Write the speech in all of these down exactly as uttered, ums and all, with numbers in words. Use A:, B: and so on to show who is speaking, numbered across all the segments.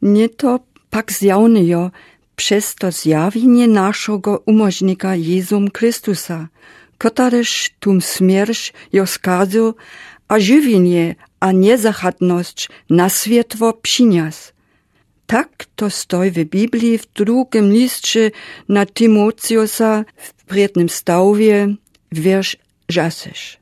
A: Nie to pak zjawnejo przez to zjawienie naszego umożnika Jezum Chrystusa, kotareż tum śmierć jo skazu, a żywienie, a niezachadność na światło przyniósł. Tak to stoi w Biblii w drugim liście na Tymoteusa w prednym stawie, wiersz żasesz.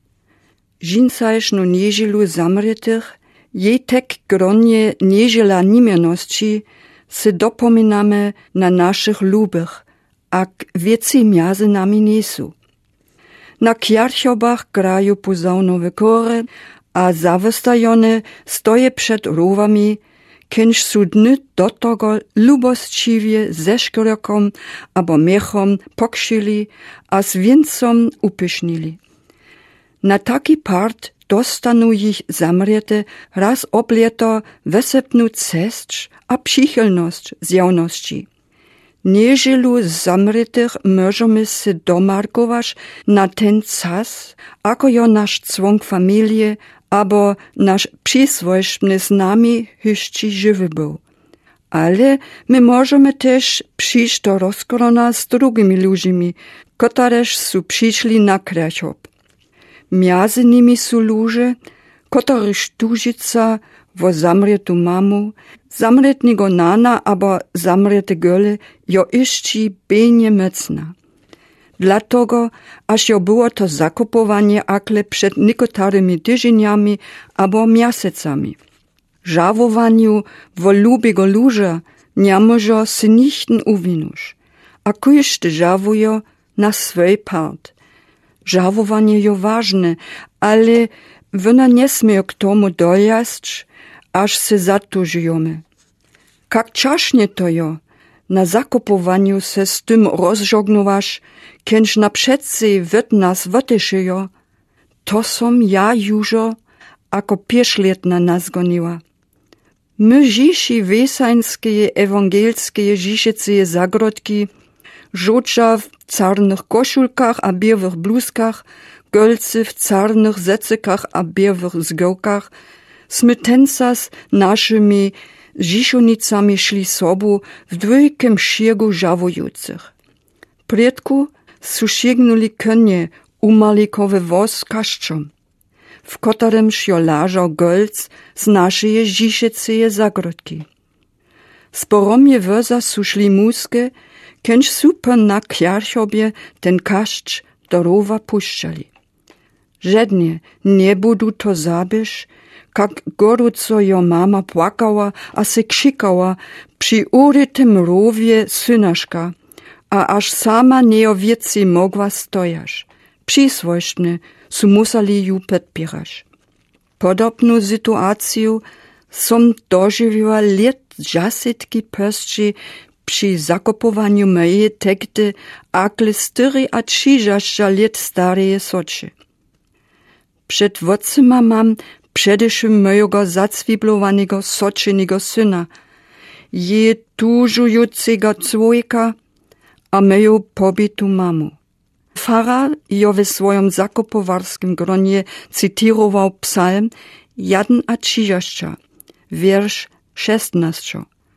A: Žincajš no niežilu zamretych, jej tek gronie niežela nimierności, se dopominamy na naszych lubych, ak wieci miazy nami niesu. Na kjarchobach grają pozaunowe kory, a zawystajone stoje przed rowami, kęż su dny do tego lubostliwie ze szkrokom abo miechom pokrzyli, a z wiencom upysznili. Na taki part dostanu ich zamriete raz oblieto wesepnu cesć a przychylność zjawności. Nieżylu zamrytych możemy się domarkować na ten czas, ako jo nasz członk familii, abo nasz przyswoźny z nami jeszcze żywy był. Ale my możemy też przyjść do rozkorona z drugimi ludźmi, któreż su przyszli na krechop. Między nimi są ludzie, których tużyca wo zamrietu mamu, zamretniego nana abo zamrete göle jo jeszcze benie mocna. Dlatego, aż jo było to zakupowanie akle przed niekotarymi tygodniami abo miasecami. Żałowaniu wo lubiego luża nie może się nichten uwinuć, a każdy żałuje na swój part. Żałowanie jo ważne, ale wona nie smie k tomu dojść, aż se zatužujemy. Jak czaśnie to jo, na zakupowaniu se z tym rozżognowasz, kęż na przedsi wet nas wotyszyjo, to som ja jużo, ako pieszletna nas goniła. My dzisi wesańskie, ewangelskie, żiszycie zagrodki, żucza w czarnych koszulkach a białych bluzkach, golcy w czarnych zecykach a białych zgołkach, smytenca z naszymi żiszonicami szli sobu w dwójkim sziegu żałujących. Predku susiegnuli konie umalikowy woz kaszczom, w którym się leżał golc z naszej żiszycej zagrodki. Z poromie woza suszli muskie, kęż super na kjarchobie ten kaszcz do rowa puszczali. Żednie nie budu to zabisz, jak goruco jo mama płakała, a se krzykała przy urytym rowie synaszka, a aż sama nie o wieci mogła stojasz. Przyswoźny su musali ju podpierać. Podobną sytuację som dożywiła lat dziesiętki pöstrzy przy zakupowaniu mojej tekty akle styry a trzydzieści lat stareje soczy. Przed wocima mam przedewszym mojego zacwiblowanego soczynego syna, je tużującego człowieka, a moją pobitu mamu. Fara jo w swoim zakupowarskim gronie cytirował psalm jeden a trzydzieści, wiersz szesnaście.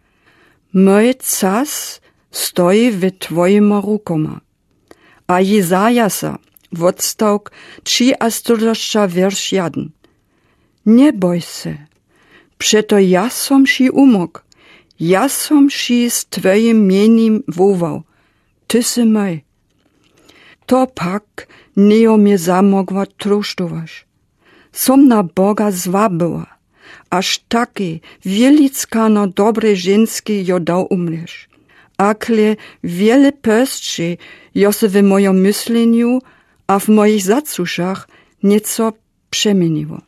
A: Mój czas stoi w twoimi rukoma. A Jezajasa, odstawk trzydzieści, wiersz jeden. Nie boj się, przeto ja som si umok, ja som si z twoim mieniem wołał, ty sy mój. To pak nie o mnie zamogła trosztować. Som na Boga zwabyła, aż taki wielickano dobre żeńskie jo dał umrzeć. Akle wiele pöstrzy jo se w moim myśleniu, a w moich zacuszach nieco przemieniło.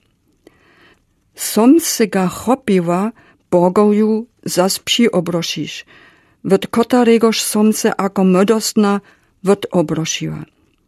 A: Som se ga chopiła, Bogoju zas przyobrosisz, wot kotaregoż som se ako młodostna wodobrosiła.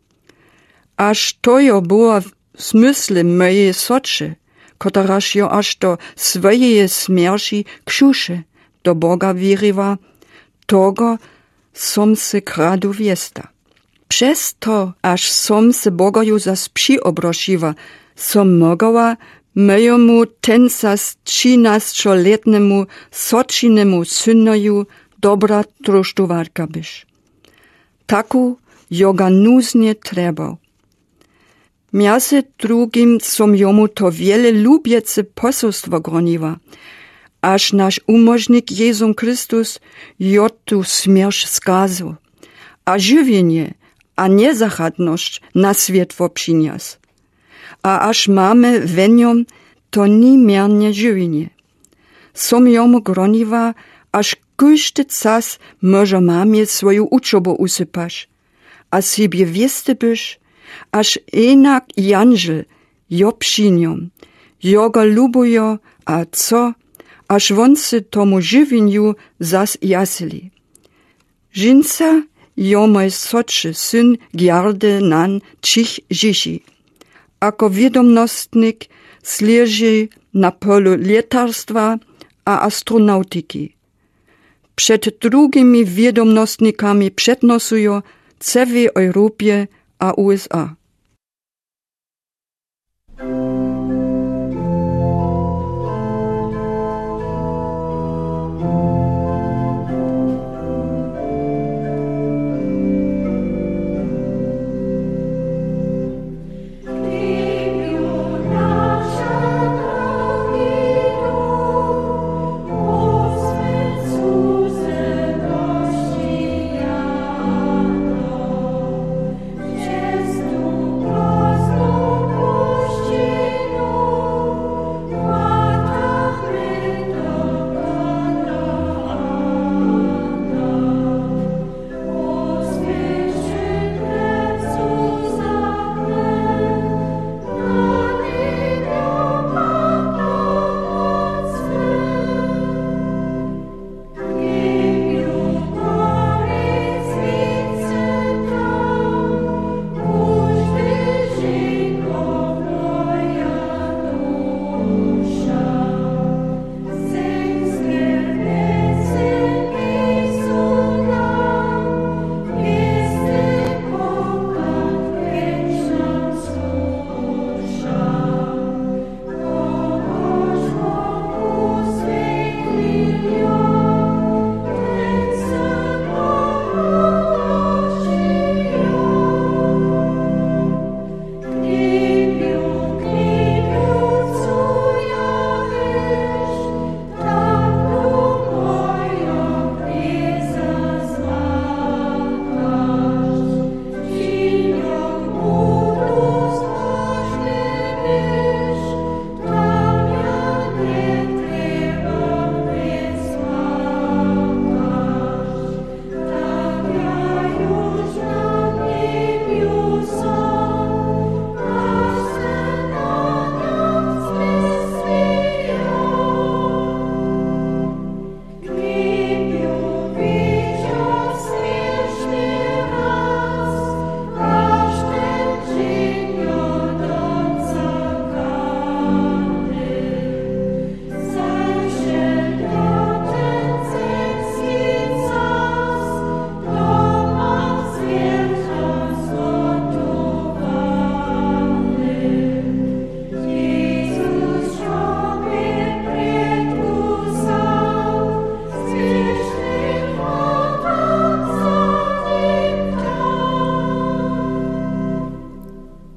A: Aż to jo było w smysle mojej soczy, kotaraż jo aż do swojej śmierci krzuszy do Boga wierywa, togo som se kradu wiesta. Przez to, aż som se Bogoju zas przyobrosiła, som mogła mojemu tenca z trzynastoletnemu sočinemu synoju dobra troštovarka byš. Taku joga nuznie trebał. Miase drugim som jomu to wiele lubiece poselstwo groniła, aż nasz umożnik Jezum Chrystus jotu smierć skazał, a żywienie, a niezachadność na światło przyniósł. A aż mamy weniom, to niemiernie żywienie. Som jomu groniła, aż każdy czas może mamie swoją uczobu usypać, a sobie wieste byś, aż enak janżel jo przyniom, joga lubujo, a co, aż woncy tomu żywieniu zas jasili. Żynca jo moj soczy syn giardy nan cich żysi. Ako wiadomnostnik slieży na polu letarstwa a astronautyki. Przed drugimi wiadomnostnikami przednosują całej Europie a U S A.